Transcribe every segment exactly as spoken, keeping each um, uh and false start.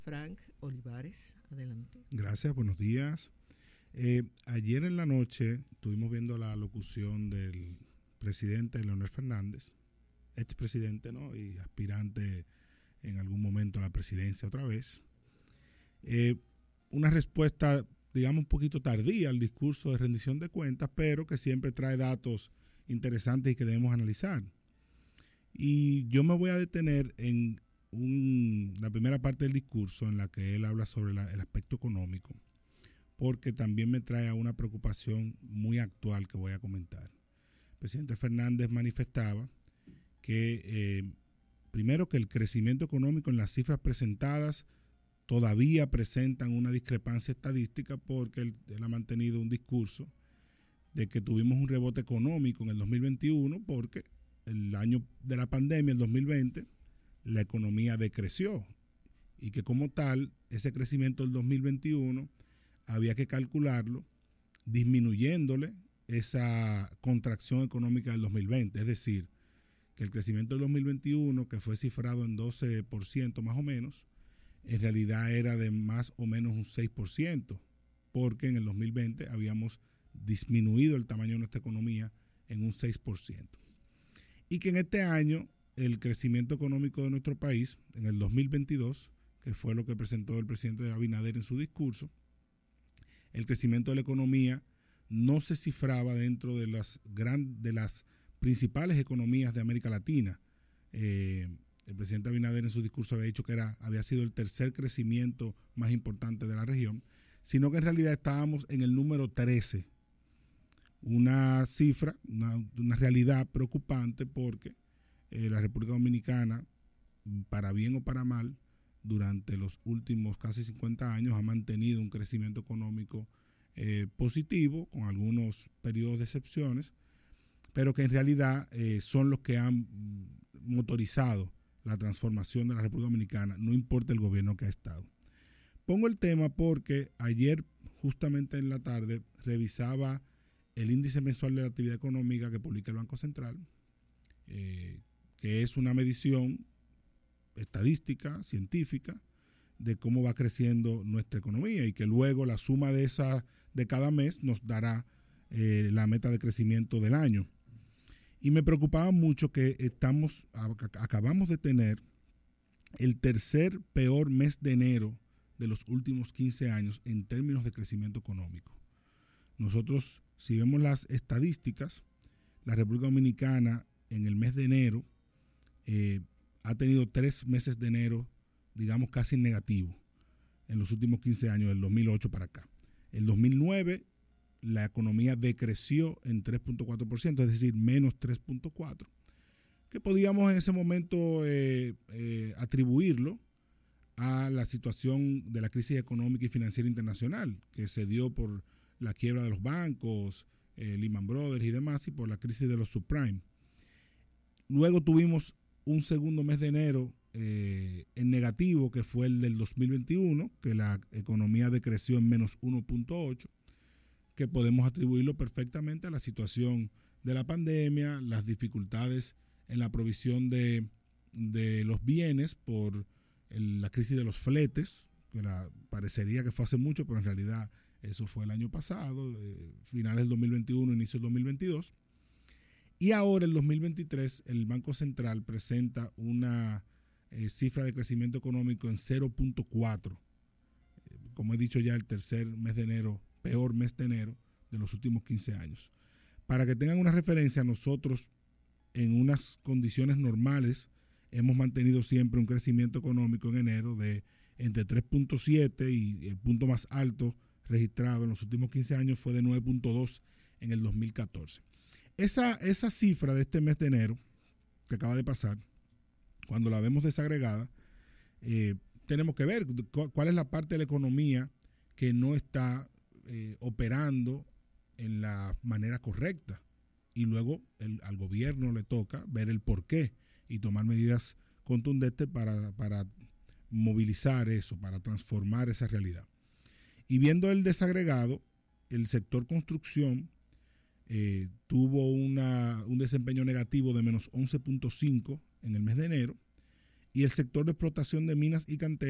Frank Olivares, adelante. Gracias, buenos días. Eh, ayer en la noche estuvimos viendo la locución del presidente Leonel Fernández, expresidente, ¿no? Y aspirante en algún momento a la presidencia otra vez. Eh, una respuesta, digamos, un poquito tardía al discurso de rendición de cuentas, pero que siempre trae datos interesantes y que debemos analizar. Y yo me voy a detener en un, la primera parte del discurso en la que él habla sobre la, el aspecto económico, porque también me trae a una preocupación muy actual que voy a comentar. El presidente Fernández manifestaba que, eh, primero, que el crecimiento económico en las cifras presentadas todavía presentan una discrepancia estadística, porque él, él ha mantenido un discurso de que tuvimos un rebote económico en el dos mil veintiuno, porque el año de la pandemia, el dos mil veinte, la economía decreció y que como tal, ese crecimiento del dos mil veintiuno había que calcularlo disminuyéndole esa contracción económica del dos mil veinte. Es decir, que el crecimiento del dos mil veintiuno, que fue cifrado en doce por ciento más o menos, en realidad era de más o menos un seis por ciento, porque en el dos mil veinte habíamos disminuido el tamaño de nuestra economía en un seis por ciento. Y que en este año el crecimiento económico de nuestro país, en el dos mil veintidós, que fue lo que presentó el presidente Abinader en su discurso, el crecimiento de la economía no se cifraba dentro de las, gran, de las principales economías de América Latina. Eh, el presidente Abinader en su discurso había dicho que era, había sido el tercer crecimiento más importante de la región, sino que en realidad estábamos en el número trece. Una cifra, una, una realidad preocupante, porque eh, la República Dominicana, para bien o para mal, durante los últimos casi cincuenta años ha mantenido un crecimiento económico eh, positivo, con algunos periodos de excepciones, pero que en realidad eh, son los que han motorizado la transformación de la República Dominicana, no importa el gobierno que ha estado. Pongo el tema porque ayer, justamente en la tarde, revisaba el índice mensual de la actividad económica que publica el Banco Central, eh, que es una medición estadística, científica, de cómo va creciendo nuestra economía, y que luego la suma de esa de cada mes nos dará eh, la meta de crecimiento del año. Y me preocupaba mucho que estamos acabamos de tener el tercer peor mes de enero de los últimos quince años en términos de crecimiento económico. Nosotros, si vemos las estadísticas, la República Dominicana en el mes de enero eh, ha tenido tres meses de enero, digamos, casi negativo en los últimos quince años, del dos mil ocho para acá. El dos mil nueve la economía decreció en tres punto cuatro por ciento, es decir, menos tres punto cuatro por ciento, que podíamos en ese momento eh, eh, atribuirlo a la situación de la crisis económica y financiera internacional, que se dio por la quiebra de los bancos, eh, Lehman Brothers y demás, y por la crisis de los subprime. Luego tuvimos un segundo mes de enero eh, en negativo, que fue el del dos mil veintiuno, que la economía decreció en menos uno punto ocho, que podemos atribuirlo perfectamente a la situación de la pandemia, las dificultades en la provisión de, de los bienes por el, la crisis de los fletes, que la, parecería que fue hace mucho, pero en realidad eso fue el año pasado, eh, finales del dos mil veintiuno, inicio del dos mil veintidós. Y ahora, el dos mil veintitrés, el Banco Central presenta una eh, cifra de crecimiento económico en cero punto cuatro. Eh, como he dicho ya, el tercer mes de enero, peor mes de enero de los últimos quince años. Para que tengan una referencia, nosotros en unas condiciones normales hemos mantenido siempre un crecimiento económico en enero de entre tres punto siete, y el punto más alto registrado en los últimos quince años fue de nueve punto dos en el dos mil catorce. Esa, esa cifra de este mes de enero que acaba de pasar, cuando la vemos desagregada, eh, tenemos que ver cu- cuál es la parte de la economía que no está eh, operando en la manera correcta, y luego el, al gobierno le toca ver el porqué y tomar medidas contundentes para, para movilizar eso, para transformar esa realidad. Y viendo el desagregado, el sector construcción eh, tuvo una, un desempeño negativo de menos once punto cinco en el mes de enero, y el sector de explotación de minas y canteras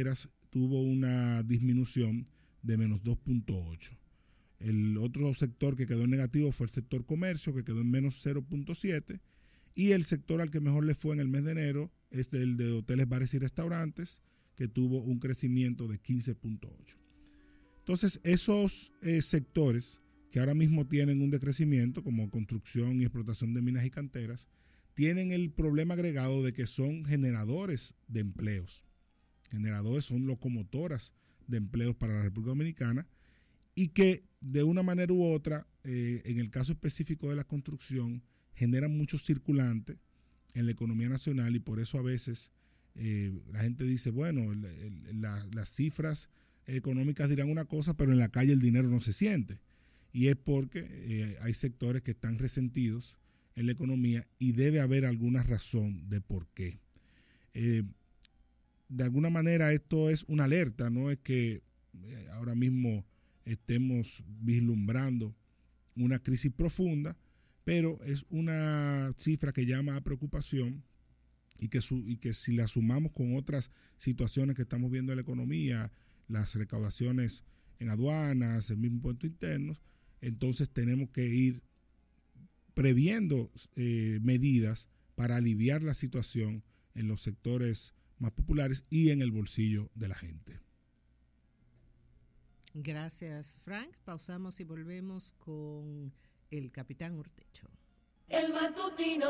tuvo una disminución de menos dos punto ocho. El otro sector que quedó en negativo fue el sector comercio, que quedó en menos cero punto siete, y el sector al que mejor le fue en el mes de enero es el de hoteles, bares y restaurantes, que tuvo un crecimiento de quince punto ocho. Entonces, esos eh, sectores que ahora mismo tienen un decrecimiento, como construcción y explotación de minas y canteras, tienen el problema agregado de que son generadores de empleos. Generadores son locomotoras de empleos para la República Dominicana y que de una manera u otra, eh, en el caso específico de la construcción, generan muchos circulantes en la economía nacional, y por eso a veces eh, la gente dice, bueno, el, el, la, las cifras económicas dirán una cosa, pero en la calle el dinero no se siente. Y es porque eh, hay sectores que están resentidos en la economía y debe haber alguna razón de por qué. Eh, de alguna manera esto es una alerta, no es que eh, ahora mismo estemos vislumbrando una crisis profunda, pero es una cifra que llama a preocupación y que, su, y que si la sumamos con otras situaciones que estamos viendo en la economía, las recaudaciones en aduanas, el mismo impuesto interno, entonces tenemos que ir previendo eh, medidas para aliviar la situación en los sectores más populares y en el bolsillo de la gente. Gracias, Frank. Pausamos y volvemos con el capitán Urtecho. El matutino